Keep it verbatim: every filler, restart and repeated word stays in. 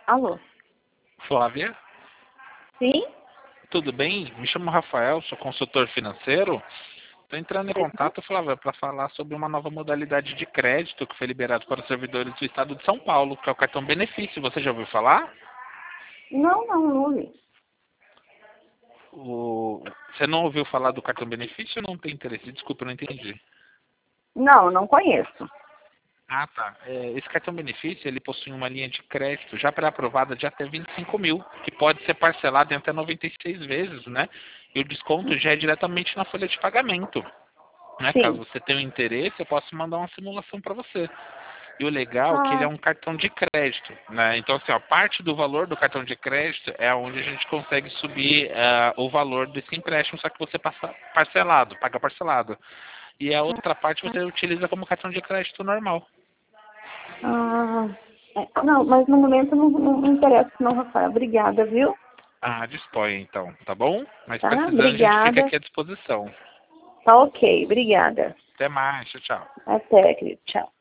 Alô? Flávia, Sim? tudo bem? Me chamo Rafael, sou consultor financeiro. Estou entrando em contato, Flávia, para falar sobre uma nova modalidade de crédito que foi liberado para os servidores do estado de São Paulo, que é o cartão benefício. Você já ouviu falar? Não, não, não ouvi. O... Você não ouviu falar do cartão benefício ou não tem interesse? Desculpa, eu não entendi. Não, não conheço. Ah, tá. É, esse cartão benefício, ele possui uma linha de crédito já pré-aprovada de até vinte e cinco mil, que pode ser parcelado em até noventa e seis vezes, né? E o desconto já é diretamente na folha de pagamento, né? Caso Sim. você tenha um interesse, eu posso mandar uma simulação para você. E o legal é que ele é Ah, um cartão de crédito, né? Então, assim, ó, parte do valor do cartão de crédito é onde a gente consegue subir ah, o valor desse empréstimo, só que você passa parcelado, paga parcelado. E a outra parte você utiliza como cartão de crédito normal. ah, é, não, mas no momento não, não me interessa não, Rafael. Obrigada, viu? Ah, dispõe então, tá bom? Mas Tá? precisando, a gente fica Obrigada. aqui à disposição. Tá ok, obrigada. Até mais, tchau, tchau. Até, querido. Tchau.